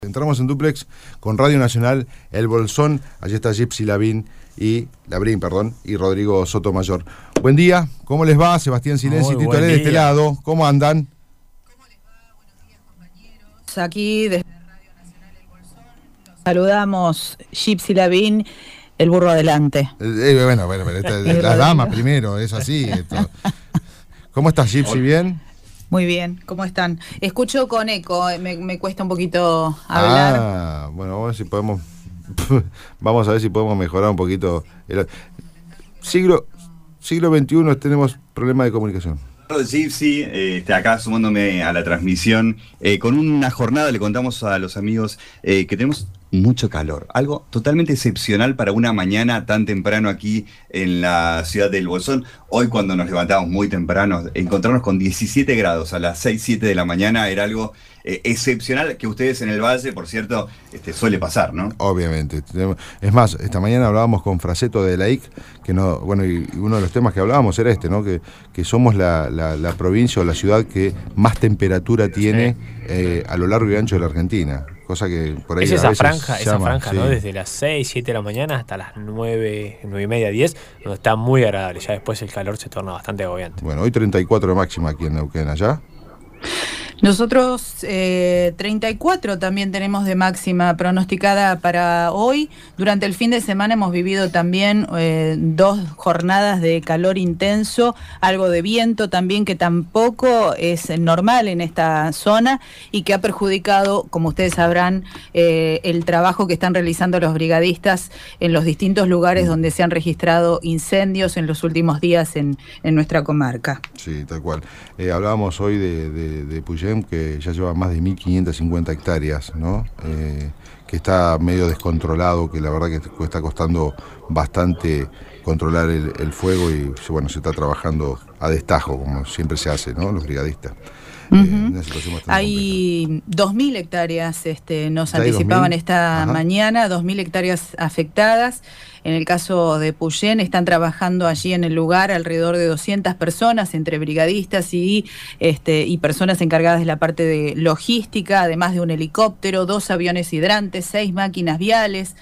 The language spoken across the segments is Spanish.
Entramos en duplex con Radio Nacional, El Bolsón. Allí está Gypsy Labrín y Rodrigo Sotomayor. Buen día, ¿cómo les va? Sebastián Silenzi y Tito Ale de este lado. ¿Cómo andan? ¿Cómo les va? Buenos días, compañeros. Aquí desde Radio Nacional El Bolsón los saludamos Gypsy Labrín, el burro adelante. Bueno, las damas primero, es así. ¿Cómo estás, Gypsy? ¿Bien? Muy bien, ¿cómo están? Escucho con eco, me cuesta un poquito hablar. Bueno, vamos a ver si podemos mejorar un poquito. Siglo XXI tenemos problemas de comunicación. Gypsy, acá sumándome a la transmisión, con una jornada le contamos a los amigos que tenemos mucho calor, algo totalmente excepcional para una mañana tan temprano aquí en la ciudad del Bolsón. Hoy cuando nos levantamos muy temprano, encontrarnos con 17 grados a las 6, 7 de la mañana era algo excepcional que ustedes en el Valle, por cierto, suele pasar, ¿no? Obviamente. Es más, esta mañana hablábamos con Fraseto de la IC, que no, bueno, y uno de los temas que hablábamos era ¿no? Que somos la provincia o la ciudad que más temperatura tiene a lo largo y ancho de la Argentina. Cosa que por ahí es esa franja, sí. ¿no? Desde las 6, 7 de la mañana hasta las 9, 9 y media, 10, donde está muy agradable. Ya después el calor se torna bastante agobiante. Bueno, hoy 34 de máxima aquí en Neuquén, ¿allá? Nosotros 34 también tenemos de máxima pronosticada para hoy. Durante el fin de semana hemos vivido también 2 jornadas de calor intenso, algo de viento también que tampoco es normal en esta zona y que ha perjudicado, como ustedes sabrán, el trabajo que están realizando los brigadistas en los distintos lugares donde se han registrado incendios en los últimos días en nuestra comarca. Sí, tal cual. Hablábamos hoy de Puyén, que ya lleva más de 1.550 hectáreas, ¿no? Que está medio descontrolado, que la verdad que está costando bastante controlar el fuego y bueno, se está trabajando a destajo, como siempre se hace, ¿no? Los brigadistas. Hay 2.000 hectáreas, nos anticipaban esta mañana, 2.000 hectáreas afectadas. En el caso de Puyén están trabajando allí en el lugar alrededor de 200 personas, entre brigadistas y personas encargadas de la parte de logística, además de un helicóptero, 2 aviones hidrantes, 6 máquinas viales.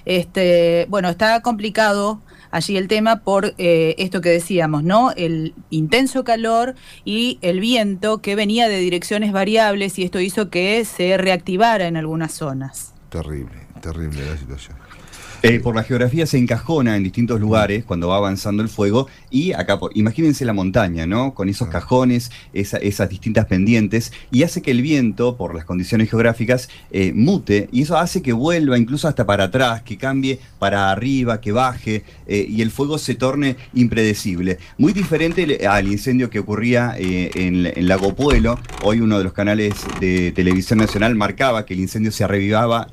Bueno, está complicado allí el tema por esto que decíamos, ¿no? El intenso calor y el viento que venía de direcciones variables y esto hizo que se reactivara en algunas zonas. Terrible la situación. Por la geografía se encajona en distintos lugares cuando va avanzando el fuego y acá, imagínense la montaña, ¿no? Con esos cajones, esas distintas pendientes y hace que el viento, por las condiciones geográficas, mute y eso hace que vuelva incluso hasta para atrás, que cambie para arriba, que baje y el fuego se torne impredecible. Muy diferente al incendio que ocurría en Lago Puelo. Hoy uno de los canales de televisión nacional marcaba que el incendio se reavivaba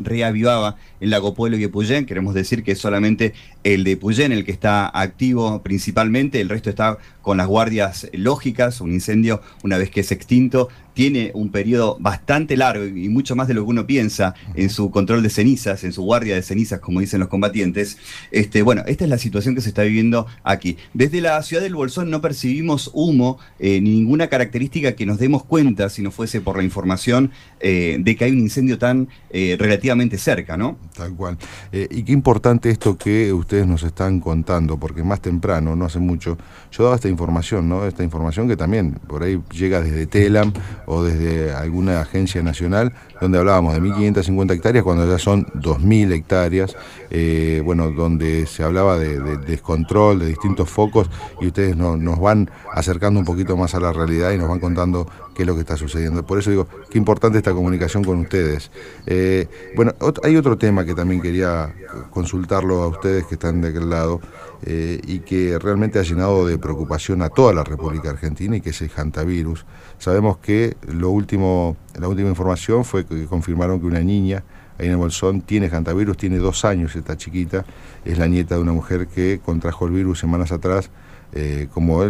en Lago Puelo y Epuyén. Queremos decir que es solamente el de Puyén el que está activo principalmente, el resto está con las guardias lógicas. Un incendio, una vez que es extinto, tiene un periodo bastante largo y mucho más de lo que uno piensa en su control de cenizas, en su guardia de cenizas, como dicen los combatientes. Bueno, esta es la situación que se está viviendo aquí. Desde la ciudad del Bolsón no percibimos humo, ni ninguna característica que nos demos cuenta, si no fuese por la información de que hay un incendio tan relativamente cerca, ¿no? Tal cual. Y qué importante esto que ustedes nos están contando, porque más temprano, no hace mucho, yo daba esta información, ¿no? Esta información que también por ahí llega desde Telam o desde alguna agencia nacional, donde hablábamos de 1.550 hectáreas, cuando ya son 2.000 hectáreas, bueno, donde se hablaba de descontrol, de distintos focos, y ustedes nos van acercando un poquito más a la realidad y nos van contando qué es lo que está sucediendo. Por eso digo, qué importante esta comunicación con ustedes. Bueno, hay otro tema que también quería consultarlo a ustedes que están de aquel lado, y que realmente ha llenado de preocupación a toda la República Argentina, y que es el hantavirus. Sabemos que la última información fue que confirmaron que una niña ahí en el Bolsón tiene hantavirus, tiene 2 años, esta chiquita, es la nieta de una mujer que contrajo el virus semanas atrás, como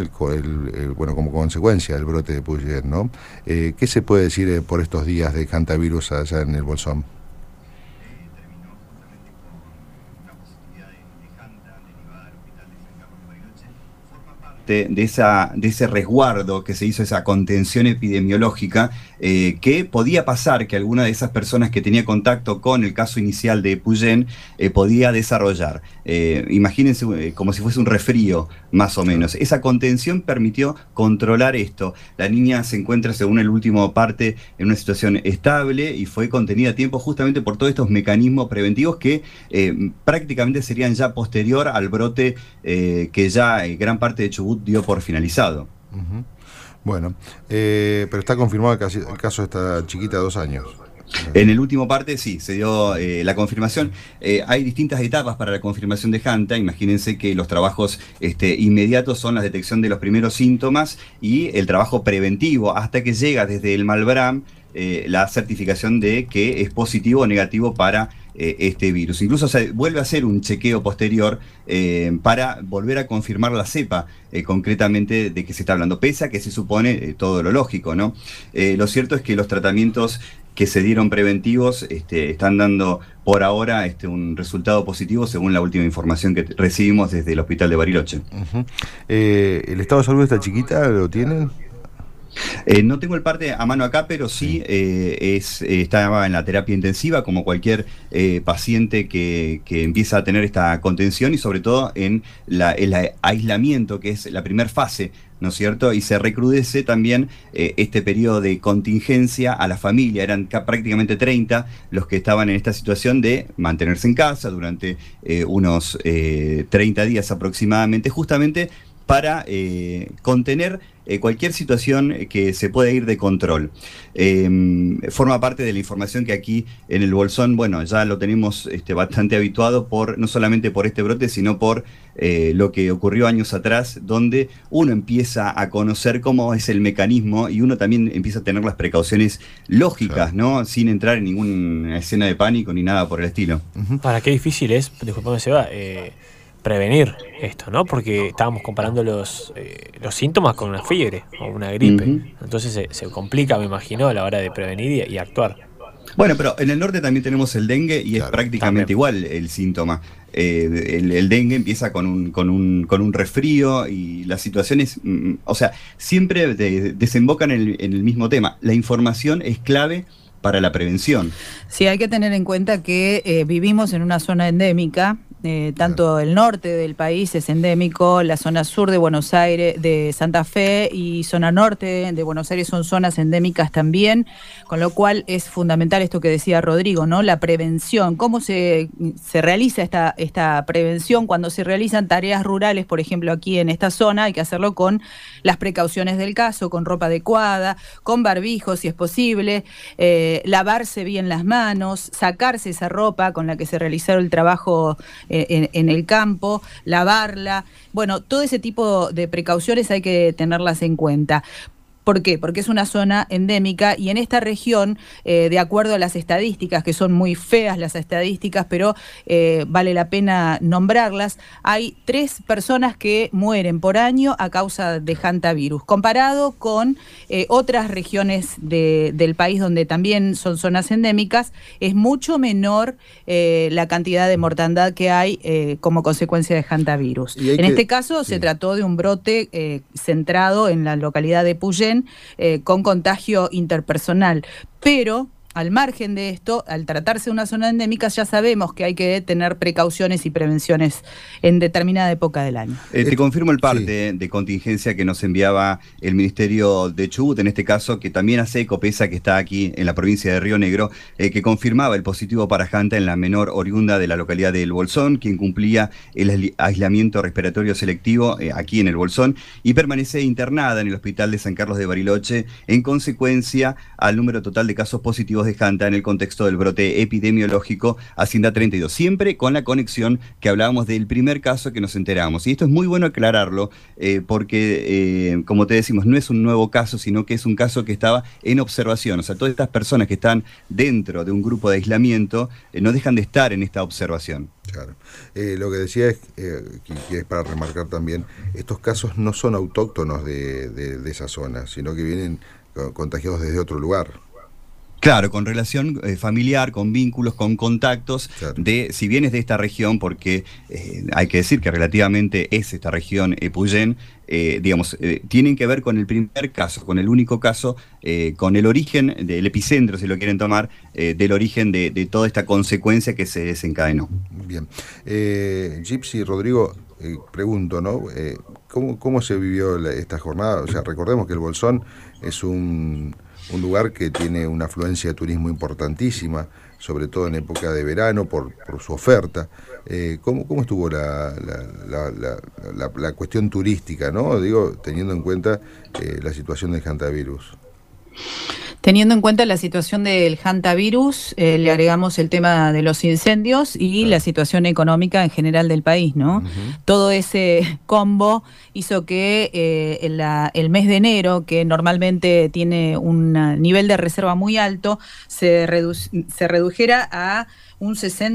consecuencia del brote de Puyén, ¿no? ¿Qué se puede decir por estos días de hantavirus allá en el Bolsón? parte de ese resguardo que se hizo, esa contención epidemiológica, que podía pasar que alguna de esas personas que tenía contacto con el caso inicial de Puyén podía desarrollar. Imagínense como si fuese un resfrío, más o menos. Esa contención permitió controlar esto. La niña se encuentra, según el último parte, en una situación estable y fue contenida a tiempo justamente por todos estos mecanismos preventivos que prácticamente serían ya posterior al brote que ya gran parte de Chubut dio por finalizado. Bueno, pero está confirmado el caso de esta chiquita de 2 años. En el último parte sí, se dio la confirmación. Hay distintas etapas para la confirmación de Hanta. Imagínense que los trabajos inmediatos son la detección de los primeros síntomas y el trabajo preventivo, hasta que llega desde el Malbram la certificación de que es positivo o negativo para este virus. Incluso se vuelve a hacer un chequeo posterior para volver a confirmar la cepa concretamente de que se está hablando, pese a que se supone todo lo lógico, ¿no? Lo cierto es que los tratamientos que se dieron preventivos están dando por ahora un resultado positivo, según la última información que recibimos desde el hospital de Bariloche. ¿El estado de salud de esta chiquita lo tienen? No tengo el parte a mano acá, pero sí estaba en la terapia intensiva, como cualquier paciente que empieza a tener esta contención, y sobre todo en el aislamiento, que es la primera fase, ¿no es cierto? Y se recrudece también este periodo de contingencia a la familia. Eran prácticamente 30 los que estaban en esta situación de mantenerse en casa durante unos 30 días aproximadamente, justamente para contener cualquier situación que se pueda ir de control. Forma parte de la información que aquí en el Bolsón, bueno, ya lo tenemos bastante habituado, no solamente por este brote, sino por lo que ocurrió años atrás, donde uno empieza a conocer cómo es el mecanismo y uno también empieza a tener las precauciones lógicas, ¿no? Sin entrar en ninguna escena de pánico ni nada por el estilo. Para qué difícil es, disculpame Seba, prevenir esto, ¿no? Porque estábamos comparando los síntomas con una fiebre o una gripe. Entonces se complica, me imagino, a la hora de prevenir y actuar. Bueno, pero en el norte también tenemos el dengue y es prácticamente igual el síntoma. El dengue empieza con un resfrío y las situaciones, o sea, siempre desembocan en el mismo tema. La información es clave para la prevención. Sí, hay que tener en cuenta que vivimos en una zona endémica. Tanto el norte del país es endémico, la zona sur de Buenos Aires, de Santa Fe, y zona norte de Buenos Aires son zonas endémicas también, con lo cual es fundamental esto que decía Rodrigo, ¿no? La prevención. ¿Cómo se realiza esta prevención? Cuando se realizan tareas rurales, por ejemplo, aquí en esta zona, hay que hacerlo con las precauciones del caso, con ropa adecuada, con barbijo si es posible, lavarse bien las manos, sacarse esa ropa con la que se realizó el trabajo en el campo, lavarla. Bueno, todo ese tipo de precauciones hay que tenerlas en cuenta. ¿Por qué? Porque es una zona endémica y en esta región, de acuerdo a las estadísticas, que son muy feas las estadísticas, pero vale la pena nombrarlas, hay 3 personas que mueren por año a causa de hantavirus, comparado con otras regiones del país donde también son zonas endémicas, es mucho menor la cantidad de mortandad que hay como consecuencia de hantavirus. En este caso se trató de un brote centrado en la localidad de Puyén, con contagio interpersonal, pero al margen de esto, al tratarse de una zona endémica, ya sabemos que hay que tener precauciones y prevenciones en determinada época del año. Te confirmo el parte de contingencia que nos enviaba el Ministerio de Chubut, en este caso, que también hace eco, pese a que está aquí en la provincia de Río Negro, que confirmaba el positivo para Hanta en la menor oriunda de la localidad de El Bolsón, quien cumplía el aislamiento respiratorio selectivo aquí en El Bolsón y permanece internada en el hospital de San Carlos de Bariloche en consecuencia al número total de casos positivos de Hanta en el contexto del brote epidemiológico Hacienda 32, siempre con la conexión que hablábamos del primer caso que nos enteramos. Y esto es muy bueno aclararlo porque, como te decimos, no es un nuevo caso, sino que es un caso que estaba en observación. O sea, todas estas personas que están dentro de un grupo de aislamiento no dejan de estar en esta observación. Claro. Lo que decía es, que es para remarcar también, estos casos no son autóctonos de esa zona, sino que vienen contagiados desde otro lugar. Claro, con relación familiar, con vínculos, con contactos, claro, si bien es de esta región, porque hay que decir que relativamente es esta región Puyén, tienen que ver con el primer caso, con el único caso, con el origen del epicentro, si lo quieren tomar, del origen de toda esta consecuencia que se desencadenó. Bien. Gypsy, Rodrigo, pregunto, ¿no? ¿Cómo se vivió esta jornada? O sea, recordemos que el Bolsón es un lugar que tiene una afluencia de turismo importantísima, sobre todo en época de verano, por su oferta. ¿Cómo estuvo la cuestión turística, ¿no? Digo, teniendo en cuenta la situación del hantavirus. Teniendo en cuenta la situación del hantavirus, le agregamos el tema de los incendios y la situación económica en general del país, ¿no? Todo ese combo hizo que el mes de enero, que normalmente tiene un nivel de reserva muy alto, se redujera a un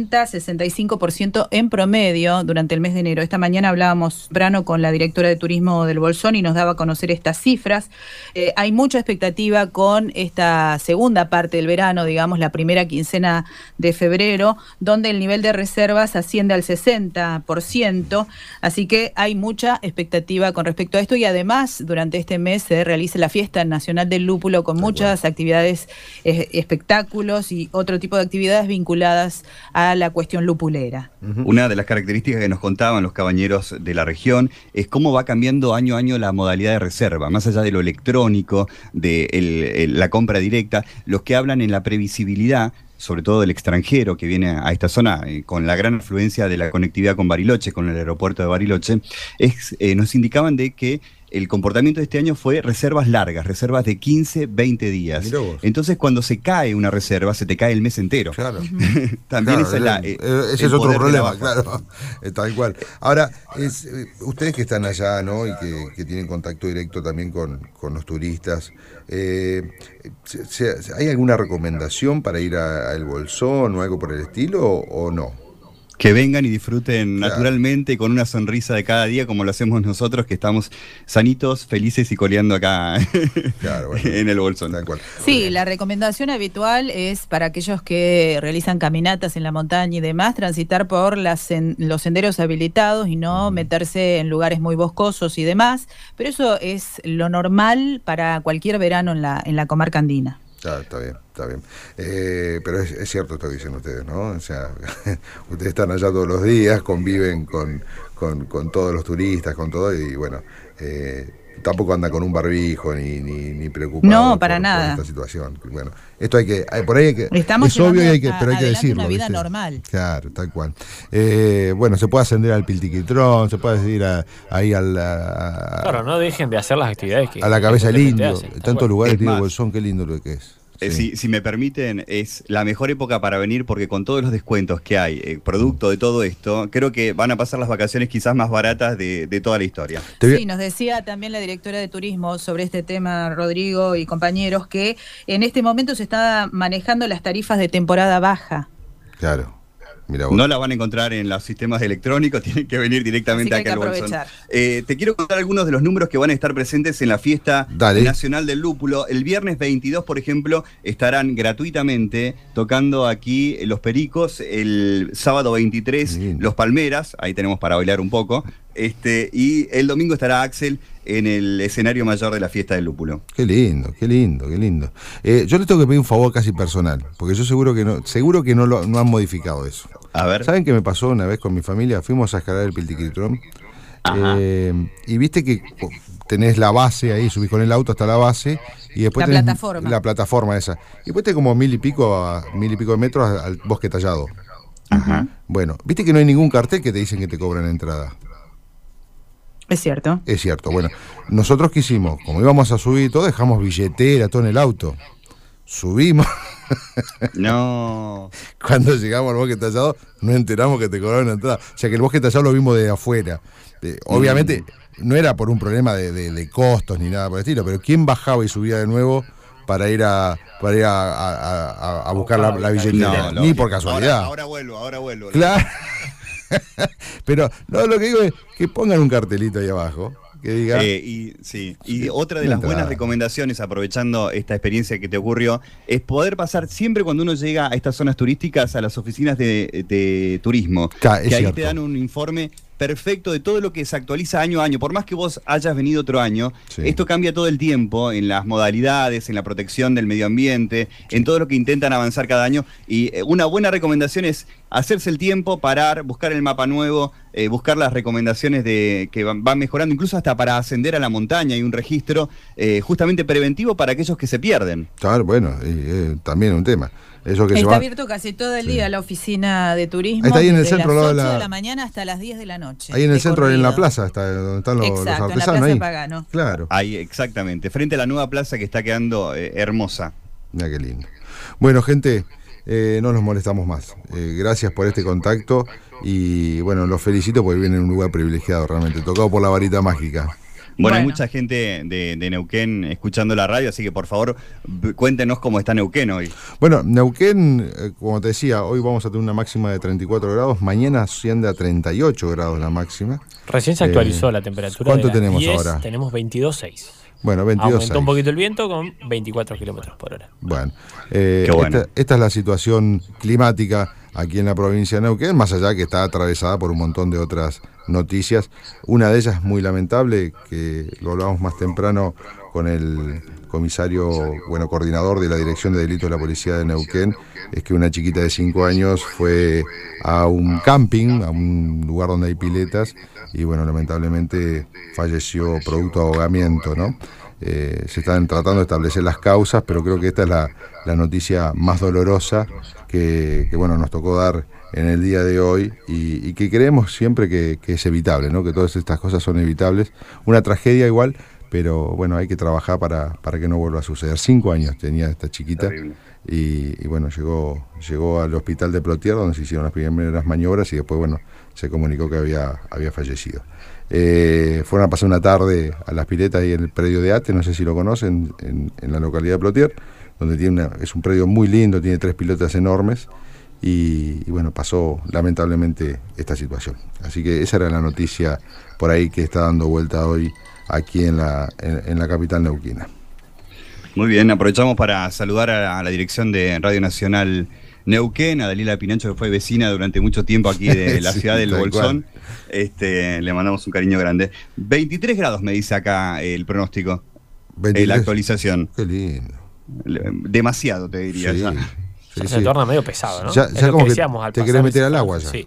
60-65% en promedio durante el mes de enero. Esta mañana hablábamos temprano con la directora de turismo del Bolsón y nos daba a conocer estas cifras. Hay mucha expectativa con esta segunda parte del verano, digamos la primera quincena de febrero, donde el nivel de reservas asciende al 60%, así que hay mucha expectativa con respecto a esto y además durante este mes se realiza la Fiesta Nacional del Lúpulo con muchas actividades, espectáculos y otro tipo de actividades vinculadas a la cuestión lupulera. Una de las características que nos contaban los cabañeros de la región es cómo va cambiando año a año la modalidad de reserva, más allá de lo electrónico, de la compra directa, los que hablan en la previsibilidad, sobre todo del extranjero que viene a esta zona, con la gran afluencia de la conectividad con Bariloche, con el aeropuerto de Bariloche, nos indicaban de que el comportamiento de este año fue reservas largas, reservas de 15, 20 días. Entonces, cuando se cae una reserva, se te cae el mes entero. Claro. También claro, ese es otro problema, claro. Tal cual. Ahora, ustedes que están allá, ¿no? Y que tienen contacto directo también con los turistas, ¿hay alguna recomendación para ir a El Bolsón o algo por el estilo o no? Que vengan y disfruten naturalmente con una sonrisa de cada día como lo hacemos nosotros que estamos sanitos, felices y coleando acá en el Bolsón. Sí, la recomendación habitual es para aquellos que realizan caminatas en la montaña y demás, transitar por los senderos habilitados y no meterse en lugares muy boscosos y demás, pero eso es lo normal para cualquier verano en la comarca andina. Está bien. Pero es cierto esto que dicen ustedes, ¿no? O sea, ustedes están allá todos los días, conviven con todos los turistas, con todo, y bueno, tampoco anda con un barbijo ni preocupado para nada. Por esta situación. Bueno, esto por ahí hay que estamos es obvio pero hay que decirlo. Una vida ¿viste? normal. Claro, tal cual. Bueno, se puede ascender al Piltiquitrón, se puede ir ahí Claro, no dejen de hacer las actividades que a la cabeza del indio, tantos lugares de Bolsón, qué lindo lo que es. Si me permiten, es la mejor época para venir porque con todos los descuentos que hay, producto de todo esto, creo que van a pasar las vacaciones quizás más baratas de toda la historia. Sí, nos decía también la directora de turismo sobre este tema, Rodrigo y compañeros, que en este momento se está manejando las tarifas de temporada baja. Claro. No la van a encontrar en los sistemas electrónicos, tienen que venir directamente acá al Bolsón. Te quiero contar algunos de los números que van a estar presentes en la Fiesta Nacional del Lúpulo. El viernes 22, por ejemplo, estarán gratuitamente tocando aquí Los Pericos. El sábado 23, Los Palmeras, ahí tenemos para bailar un poco. Y el domingo estará Axel en el escenario mayor de la Fiesta del Lúpulo. Qué lindo. Yo les tengo que pedir un favor casi personal, porque yo seguro que no han modificado eso. A ver. ¿Saben qué me pasó una vez con mi familia? Fuimos a escalar el Piltiquitrón y viste que tenés la base ahí, subís con el auto hasta la base y después la plataforma esa. Y después tenés como 1000 y pico de metros al bosque tallado. Bueno, viste que no hay ningún cartel que te dicen que te cobran entrada. Es cierto. Bueno, nosotros quisimos, como íbamos a subir todo, dejamos billetera, todo en el auto. Subimos. No. Cuando llegamos al bosque tallado, no enteramos que te cobraron entrada. O sea que el bosque tallado lo vimos de afuera. Obviamente, no era por un problema de costos ni nada por el estilo, pero ¿quién bajaba y subía de nuevo para ir a buscar la billetera? Ni por casualidad. Ahora vuelvo. Claro. Pero no, lo que digo es que pongan un cartelito ahí abajo que diga. Y otra de las buenas recomendaciones, aprovechando esta experiencia que te ocurrió, es poder pasar siempre cuando uno llega a estas zonas turísticas a las oficinas de turismo, que ahí te dan un informe perfecto de todo lo que se actualiza año a año. Por más que vos hayas venido otro año, esto cambia todo el tiempo en las modalidades, en la protección del medio ambiente, en todo lo que intentan avanzar cada año. Y una buena recomendación es hacerse el tiempo, parar, buscar el mapa nuevo, buscar las recomendaciones que van mejorando, incluso hasta para ascender a la montaña. Hay un registro justamente preventivo para aquellos que se pierden. Claro, bueno, también un tema. Eso que está abierto casi todo el día la oficina de turismo. Está ahí en el centro, las 8 de la mañana hasta las 10 de la noche. Ahí en el centro, en la plaza, donde están los artesanos. En la plaza de Pagano. Claro. Ahí, exactamente, frente a la nueva plaza que está quedando hermosa. Mira qué lindo. Bueno, gente, no nos molestamos más. Gracias por este contacto y bueno, los felicito porque vienen en un lugar privilegiado realmente, tocado por la varita mágica. Bueno, hay mucha gente de Neuquén escuchando la radio, así que por favor cuéntenos cómo está Neuquén hoy. Bueno, Neuquén, como te decía, hoy vamos a tener una máxima de 34 grados, mañana asciende a 38 grados la máxima. Recién se actualizó la temperatura. ¿Cuánto tenemos 10, ahora? Tenemos 22,6. Bueno, 22,6. Aumentó un poquito el viento con 24 kilómetros por hora. Bueno, bueno. Esta es la situación climática aquí en la provincia de Neuquén, más allá que está atravesada por un montón de otras noticias. Una de ellas muy lamentable, que lo hablábamos más temprano con el comisario, coordinador de la Dirección de Delitos de la Policía de Neuquén, es que una chiquita de 5 años fue a un camping, a un lugar donde hay piletas, y lamentablemente falleció producto de ahogamiento, ¿no? Se están tratando de establecer las causas, pero creo que esta es la noticia más dolorosa que nos tocó dar en el día de hoy y que creemos siempre que es evitable, ¿no? Que todas estas cosas son evitables. Una tragedia igual, pero bueno, hay que trabajar para que no vuelva a suceder. 5 años tenía esta chiquita y llegó al hospital de Plotier, donde se hicieron las primeras maniobras y después se comunicó que había fallecido. Fueron a pasar una tarde a las piletas ahí en el predio de ATE, no sé si lo conocen, en la localidad de Plotier, donde es un predio muy lindo, tiene 3 piletas enormes y pasó lamentablemente esta situación. Así que esa era la noticia por ahí que está dando vuelta hoy aquí en la capital neuquina. Muy bien, aprovechamos para saludar a la dirección de Radio Nacional Neuquén, a Dalila Pinancho, que fue vecina durante mucho tiempo aquí de la ciudad del Bolsón. Le mandamos un cariño grande. 23 grados me dice acá el pronóstico. 23. La actualización. Qué lindo. Demasiado, te diría. Sí. Se torna medio pesado, ¿no? Ya como que te querés meter al agua ya. Sí.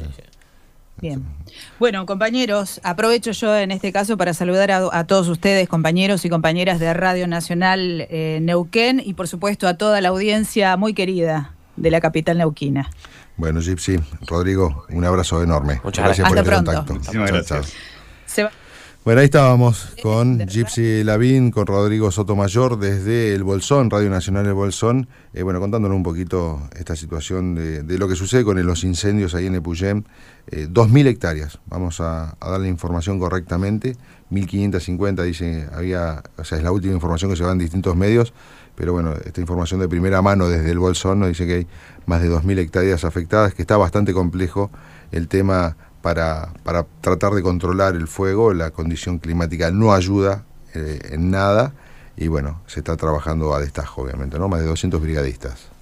Bien. Bueno, compañeros, aprovecho yo en este caso para saludar a todos ustedes, compañeros y compañeras de Radio Nacional Neuquén y por supuesto a toda la audiencia muy querida de la capital neuquina. Bueno, Gypsy, Rodrigo, un abrazo enorme. Muchas gracias por el contacto. Muchísimas gracias. Bueno, ahí estábamos con Gypsy Lavín, con Rodrigo Sotomayor desde el Bolsón, Radio Nacional del Bolsón, contándonos un poquito esta situación de lo que sucede con los incendios ahí en Epuyén. 2.000 hectáreas, vamos a dar la información correctamente, 1.550 dice, es la última información que se va en distintos medios, pero esta información de primera mano desde el Bolsón nos dice que hay más de 2.000 hectáreas afectadas, que está bastante complejo el tema. Para tratar de controlar el fuego, la condición climática no ayuda en nada y se está trabajando a destajo, obviamente, ¿no? Más de 200 brigadistas.